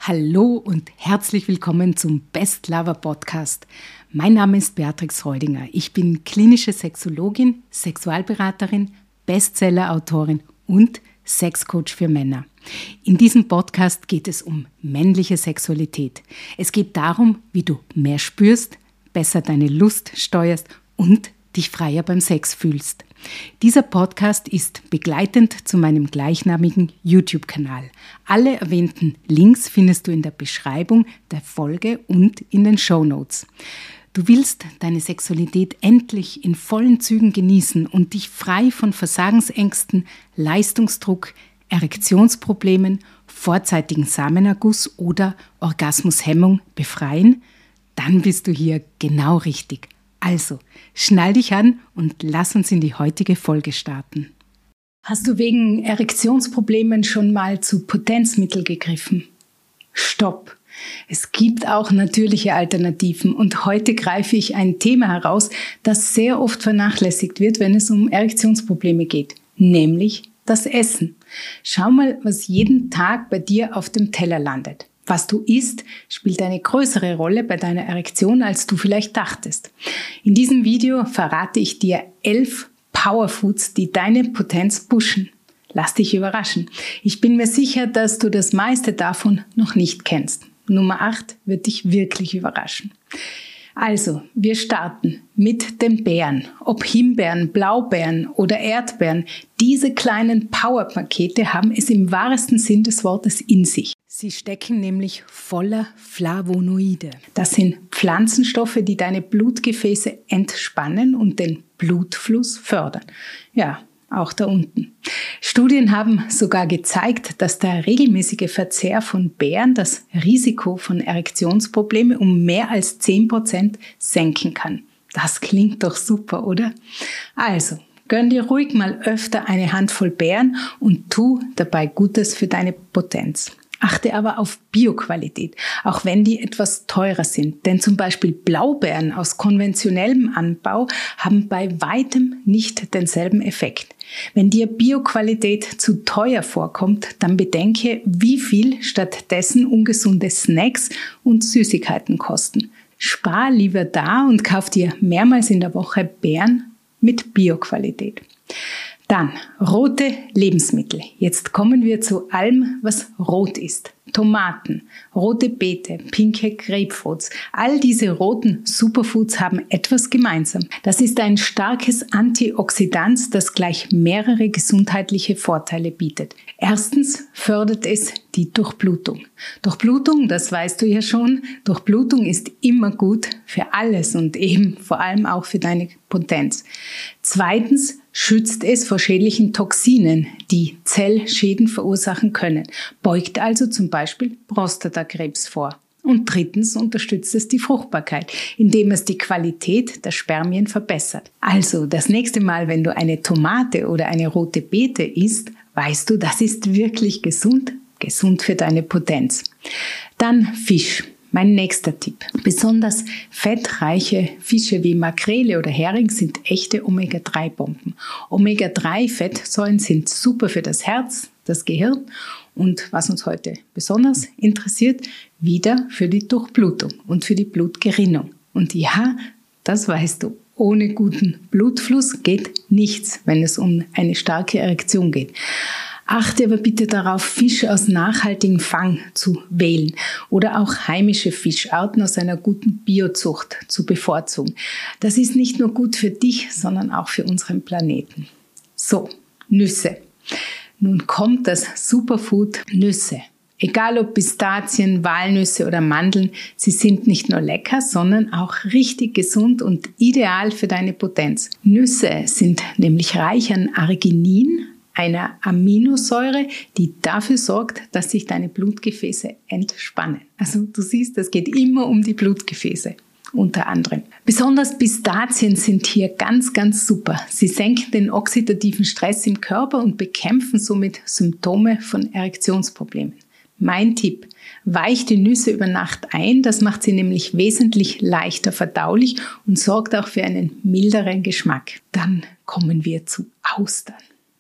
Hallo und herzlich willkommen zum Best Lover Podcast. Mein Name ist Beatrix Reudinger. Ich bin klinische Sexologin, Sexualberaterin, Bestseller-Autorin und Sexcoach für Männer. In diesem Podcast geht es um männliche Sexualität. Es geht darum, wie du mehr spürst, besser deine Lust steuerst und dich freier beim Sex fühlst. Dieser Podcast ist begleitend zu meinem gleichnamigen YouTube-Kanal. Alle erwähnten Links findest du in der Beschreibung der Folge und in den Shownotes. Du willst deine Sexualität endlich in vollen Zügen genießen und dich frei von Versagensängsten, Leistungsdruck, Erektionsproblemen, vorzeitigen Samenerguss oder Orgasmushemmung befreien? Dann bist du hier genau richtig. Also, schnall dich an und lass uns in die heutige Folge starten. Hast du wegen Erektionsproblemen schon mal zu Potenzmittel gegriffen? Stopp! Es gibt auch natürliche Alternativen und heute greife ich ein Thema heraus, das sehr oft vernachlässigt wird, wenn es um Erektionsprobleme geht, nämlich das Essen. Schau mal, was jeden Tag bei dir auf dem Teller landet. Was du isst, spielt eine größere Rolle bei deiner Erektion, als du vielleicht dachtest. In diesem Video verrate ich dir 11 Powerfoods, die deine Potenz pushen. Lass dich überraschen. Ich bin mir sicher, dass du das meiste davon noch nicht kennst. Nummer 8 wird dich wirklich überraschen. Also, wir starten mit den Beeren. Ob Himbeeren, Blaubeeren oder Erdbeeren, diese kleinen Powerpakete haben es im wahrsten Sinn des Wortes in sich. Sie stecken nämlich voller Flavonoide. Das sind Pflanzenstoffe, die deine Blutgefäße entspannen und den Blutfluss fördern. Ja, auch da unten. Studien haben sogar gezeigt, dass der regelmäßige Verzehr von Beeren das Risiko von Erektionsproblemen um mehr als 10% senken kann. Das klingt doch super, oder? Also, gönn dir ruhig mal öfter eine Handvoll Beeren und tu dabei Gutes für deine Potenz. Achte aber auf Bioqualität, auch wenn die etwas teurer sind. Denn zum Beispiel Blaubeeren aus konventionellem Anbau haben bei weitem nicht denselben Effekt. Wenn dir Bioqualität zu teuer vorkommt, dann bedenke, wie viel stattdessen ungesunde Snacks und Süßigkeiten kosten. Spar lieber da und kauf dir mehrmals in der Woche Beeren mit Bioqualität. Dann rote Lebensmittel. Jetzt kommen wir zu allem, was rot ist. Tomaten, rote Beete, pinke Grapefruits. All diese roten Superfoods haben etwas gemeinsam. Das ist ein starkes Antioxidant, das gleich mehrere gesundheitliche Vorteile bietet. Erstens fördert es die Durchblutung. Durchblutung, das weißt du ja schon, Durchblutung ist immer gut für alles und eben vor allem auch für deine Potenz. Zweitens schützt es vor schädlichen Toxinen, die Zellschäden verursachen können, beugt also zum Beispiel Prostatakrebs vor. Und drittens unterstützt es die Fruchtbarkeit, indem es die Qualität der Spermien verbessert. Also das nächste Mal, wenn du eine Tomate oder eine rote Beete isst, weißt du, das ist wirklich gesund für deine Potenz. Dann Fisch. Mein nächster Tipp. Besonders fettreiche Fische wie Makrele oder Hering sind echte Omega-3-Bomben. Omega-3-Fettsäuren sind super für das Herz, das Gehirn und, was uns heute besonders interessiert, wieder für die Durchblutung und für die Blutgerinnung. Und ja, das weißt du, ohne guten Blutfluss geht nichts, wenn es um eine starke Erektion geht. Achte aber bitte darauf, Fische aus nachhaltigem Fang zu wählen oder auch heimische Fischarten aus einer guten Biozucht zu bevorzugen. Das ist nicht nur gut für dich, sondern auch für unseren Planeten. So, Nüsse. Nun kommt das Superfood Nüsse. Egal ob Pistazien, Walnüsse oder Mandeln, sie sind nicht nur lecker, sondern auch richtig gesund und ideal für deine Potenz. Nüsse sind nämlich reich an Arginin, einer Aminosäure, die dafür sorgt, dass sich deine Blutgefäße entspannen. Also du siehst, es geht immer um die Blutgefäße, unter anderem. Besonders Pistazien sind hier ganz, ganz super. Sie senken den oxidativen Stress im Körper und bekämpfen somit Symptome von Erektionsproblemen. Mein Tipp: Weich die Nüsse über Nacht ein, das macht sie nämlich wesentlich leichter verdaulich und sorgt auch für einen milderen Geschmack. Dann kommen wir zu Austern.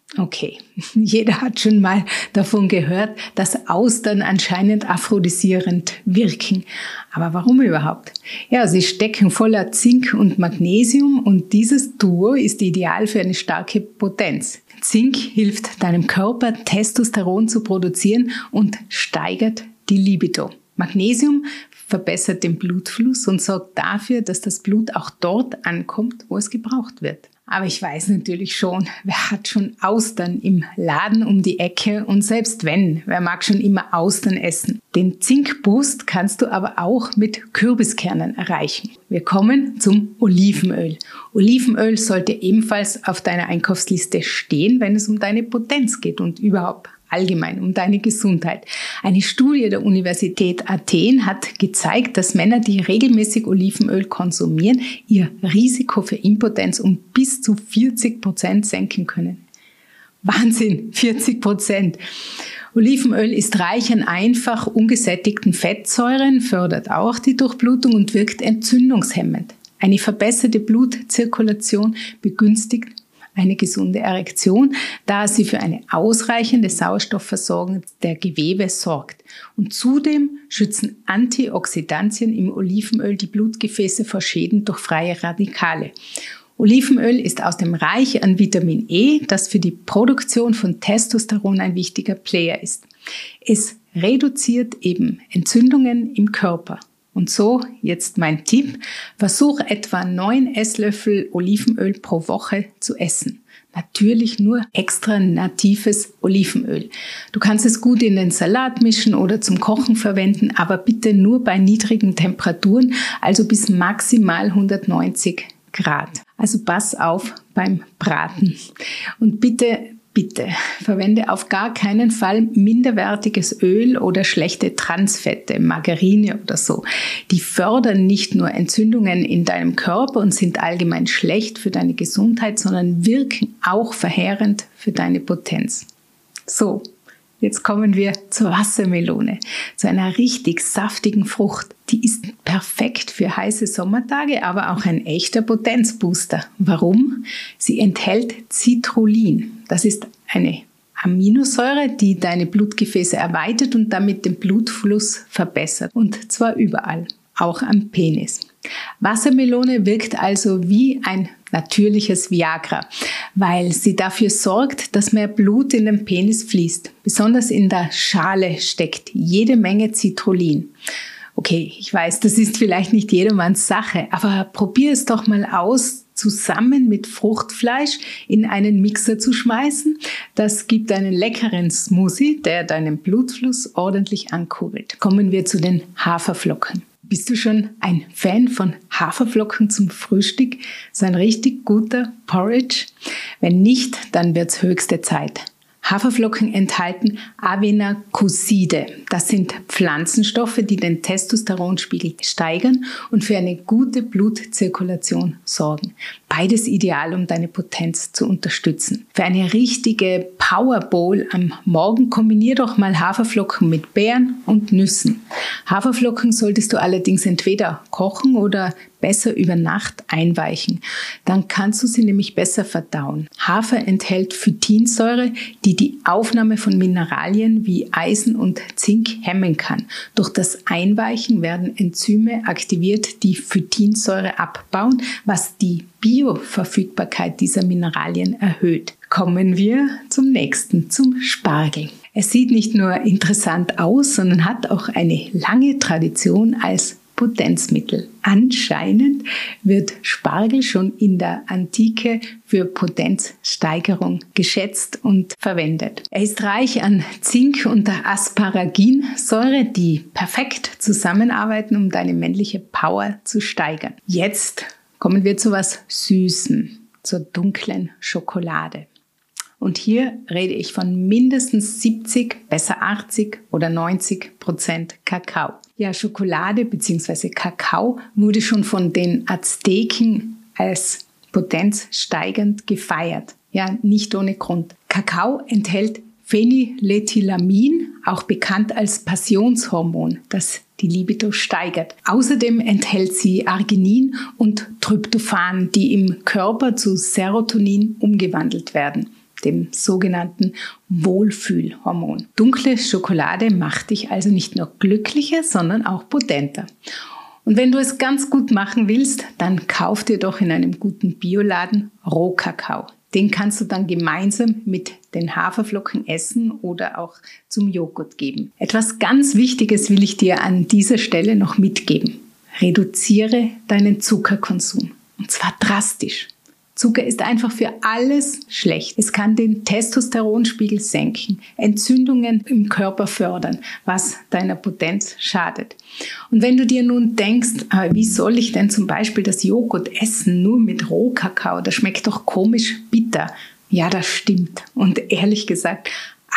Okay, jeder hat schon mal davon gehört, dass Austern anscheinend aphrodisierend wirken. Aber warum überhaupt? Ja, sie stecken voller Zink und Magnesium und dieses Duo ist ideal für eine starke Potenz. Zink hilft deinem Körper, Testosteron zu produzieren und steigert die Libido. Magnesium verbessert den Blutfluss und sorgt dafür, dass das Blut auch dort ankommt, wo es gebraucht wird. Aber ich weiß natürlich schon, wer hat schon Austern im Laden um die Ecke und selbst wenn, wer mag schon immer Austern essen? Den Zinkboost kannst du aber auch mit Kürbiskernen erreichen. Wir kommen zum Olivenöl. Olivenöl sollte ebenfalls auf deiner Einkaufsliste stehen, wenn es um deine Potenz geht und überhaupt allgemein um deine Gesundheit. Eine Studie der Universität Athen hat gezeigt, dass Männer, die regelmäßig Olivenöl konsumieren, ihr Risiko für Impotenz um bis zu 40% senken können. Wahnsinn, 40%! Olivenöl ist reich an einfach ungesättigten Fettsäuren, fördert auch die Durchblutung und wirkt entzündungshemmend. Eine verbesserte Blutzirkulation begünstigt eine gesunde Erektion, da sie für eine ausreichende Sauerstoffversorgung der Gewebe sorgt. Und zudem schützen Antioxidantien im Olivenöl die Blutgefäße vor Schäden durch freie Radikale. Olivenöl ist außerdem reich an Vitamin E, das für die Produktion von Testosteron ein wichtiger Player ist. Es reduziert eben Entzündungen im Körper. Und so, jetzt mein Tipp, versuch etwa 9 Esslöffel Olivenöl pro Woche zu essen. Natürlich nur extra natives Olivenöl. Du kannst es gut in den Salat mischen oder zum Kochen verwenden, aber bitte nur bei niedrigen Temperaturen, also bis maximal 190 Grad. Also pass auf beim Braten. Und bitte verwende auf gar keinen Fall minderwertiges Öl oder schlechte Transfette, Margarine oder so. Die fördern nicht nur Entzündungen in deinem Körper und sind allgemein schlecht für deine Gesundheit, sondern wirken auch verheerend für deine Potenz. So, jetzt kommen wir zur Wassermelone, zu einer richtig saftigen Frucht. Die ist perfekt für heiße Sommertage, aber auch ein echter Potenzbooster. Warum? Sie enthält Citrullin. Das ist eine Aminosäure, die deine Blutgefäße erweitert und damit den Blutfluss verbessert. Und zwar überall, auch am Penis. Wassermelone wirkt also wie ein natürliches Viagra, weil sie dafür sorgt, dass mehr Blut in den Penis fließt. Besonders in der Schale steckt jede Menge Citrullin. Okay, ich weiß, das ist vielleicht nicht jedermanns Sache, aber probier es doch mal aus, zusammen mit Fruchtfleisch in einen Mixer zu schmeißen. Das gibt einen leckeren Smoothie, der deinen Blutfluss ordentlich ankurbelt. Kommen wir zu den Haferflocken. Bist du schon ein Fan von Haferflocken zum Frühstück? So ein richtig guter Porridge? Wenn nicht, dann wird's höchste Zeit. Haferflocken enthalten Avenacoside. Das sind Pflanzenstoffe, die den Testosteronspiegel steigern und für eine gute Blutzirkulation sorgen. Beides ideal, um deine Potenz zu unterstützen. Für eine richtige Powerbowl am Morgen kombinier doch mal Haferflocken mit Beeren und Nüssen. Haferflocken solltest du allerdings entweder kochen oder besser über Nacht einweichen. Dann kannst du sie nämlich besser verdauen. Hafer enthält Phytinsäure, die die Aufnahme von Mineralien wie Eisen und Zink hemmen kann. Durch das Einweichen werden Enzyme aktiviert, die Phytinsäure abbauen, was die Bioverfügbarkeit dieser Mineralien erhöht. Kommen wir zum nächsten, zum Spargel. Es sieht nicht nur interessant aus, sondern hat auch eine lange Tradition als Potenzmittel. Anscheinend wird Spargel schon in der Antike für Potenzsteigerung geschätzt und verwendet. Er ist reich an Zink und Asparaginsäure, die perfekt zusammenarbeiten, um deine männliche Power zu steigern. Jetzt kommen wir zu was Süßem, zur dunklen Schokolade. Und hier rede ich von mindestens 70, besser 80 oder 90% Kakao. Ja, Schokolade bzw. Kakao wurde schon von den Azteken als potenzsteigernd gefeiert. Ja, nicht ohne Grund. Kakao enthält Phenylethylamin, auch bekannt als Passionshormon, das die Libido steigert. Außerdem enthält sie Arginin und Tryptophan, die im Körper zu Serotonin umgewandelt werden. dem sogenannten Wohlfühlhormon. Dunkle Schokolade macht dich also nicht nur glücklicher, sondern auch potenter. Und wenn du es ganz gut machen willst, dann kauf dir doch in einem guten Bioladen Rohkakao. Den kannst du dann gemeinsam mit den Haferflocken essen oder auch zum Joghurt geben. Etwas ganz Wichtiges will ich dir an dieser Stelle noch mitgeben. Reduziere deinen Zuckerkonsum. Und zwar drastisch. Zucker ist einfach für alles schlecht. Es kann den Testosteronspiegel senken, Entzündungen im Körper fördern, was deiner Potenz schadet. Und wenn du dir nun denkst, wie soll ich denn zum Beispiel das Joghurt essen, nur mit Rohkakao, das schmeckt doch komisch bitter. Ja, das stimmt. Und ehrlich gesagt,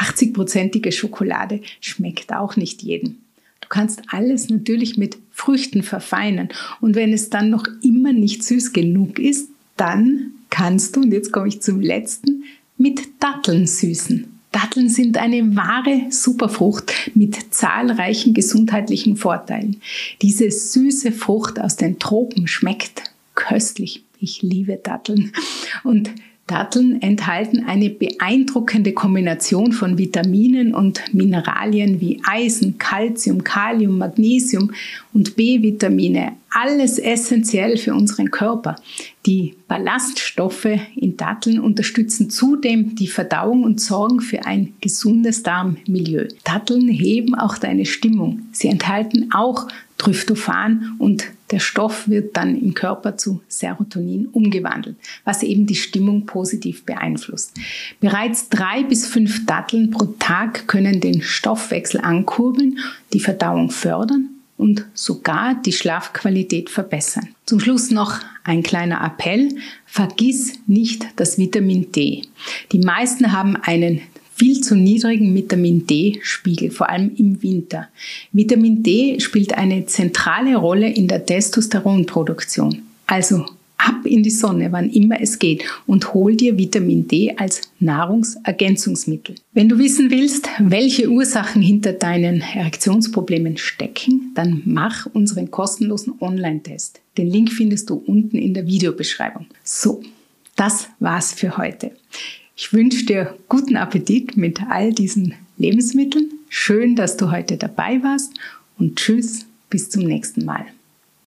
80%ige Schokolade schmeckt auch nicht jedem. Du kannst alles natürlich mit Früchten verfeinern. Und wenn es dann noch immer nicht süß genug ist, dann kannst du, und jetzt komme ich zum letzten, mit Datteln süßen. Datteln sind eine wahre Superfrucht mit zahlreichen gesundheitlichen Vorteilen. Diese süße Frucht aus den Tropen schmeckt köstlich. Ich liebe Datteln. Und Datteln enthalten eine beeindruckende Kombination von Vitaminen und Mineralien wie Eisen, Calcium, Kalium, Magnesium und B-Vitamine. Alles essentiell für unseren Körper. Die Ballaststoffe in Datteln unterstützen zudem die Verdauung und sorgen für ein gesundes Darmmilieu. Datteln heben auch deine Stimmung. Sie enthalten auch Tryptophan und der Stoff wird dann im Körper zu Serotonin umgewandelt, was eben die Stimmung positiv beeinflusst. Bereits 3 bis 5 Datteln pro Tag können den Stoffwechsel ankurbeln, die Verdauung fördern und sogar die Schlafqualität verbessern. Zum Schluss noch ein kleiner Appell. Vergiss nicht das Vitamin D. Die meisten haben einen viel zu niedrigen Vitamin D-Spiegel, vor allem im Winter. Vitamin D spielt eine zentrale Rolle in der Testosteronproduktion. Also ab in die Sonne, wann immer es geht, und hol dir Vitamin D als Nahrungsergänzungsmittel. Wenn du wissen willst, welche Ursachen hinter deinen Erektionsproblemen stecken, dann mach unseren kostenlosen Online-Test. Den Link findest du unten in der Videobeschreibung. So, das war's für heute. Ich wünsche dir guten Appetit mit all diesen Lebensmitteln. Schön, dass du heute dabei warst und tschüss, bis zum nächsten Mal.